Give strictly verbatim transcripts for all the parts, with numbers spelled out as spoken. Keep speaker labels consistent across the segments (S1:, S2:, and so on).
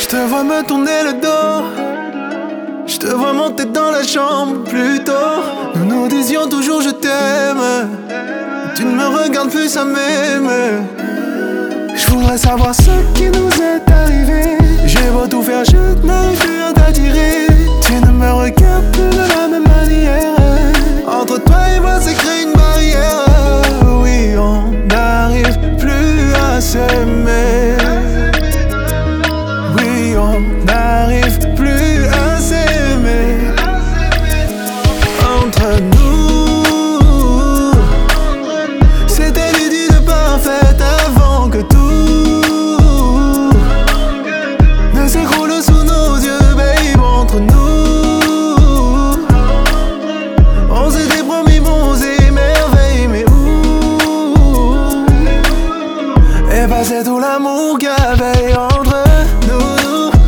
S1: Je te vois me tourner le dos, je te vois monter dans la chambre plus tôt. Nous nous disions toujours je t'aime, tu ne me regardes plus, ça m'aime. Je voudrais savoir ce qui nous est arrivé. J'ai beau tout faire, je n'arrive plus à t'attirer. Tu ne me regardes plus de la même manière. Entre toi et moi s'est créé une barrière. Oui, on n'arrive plus à s'aimer. Oui, on n'arrive plus à s'aimer. Entre nous, c'était l'idylle parfaite avant que tout ne s'écroule sous nos yeux, babe. Entre nous, on s'était promis monts et merveilles, mais où est passé tout l'amour qu'il y avait entre nous?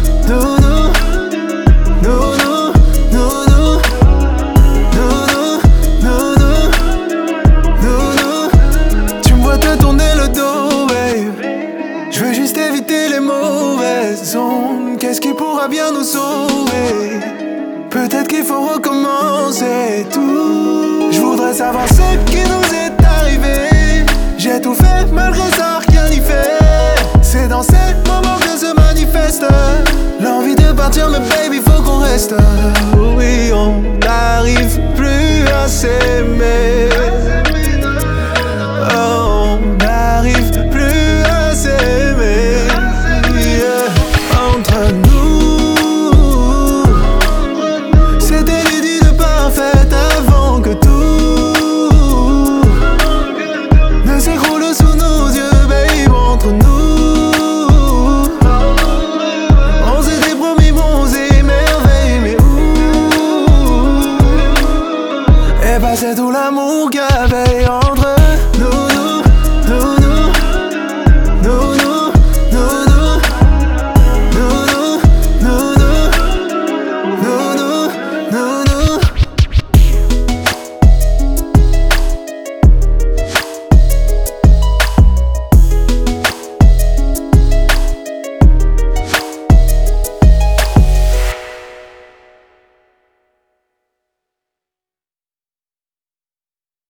S1: Qu'est-ce qui pourra bien nous sauver? Peut-être qu'il faut recommencer tout. Je voudrais savoir ce qui nous est arrivé. J'ai tout fait malgré ça, rien n'y fait. C'est dans ces moments que se manifeste l'envie de partir, mais baby, faut qu'on reste. Oui, on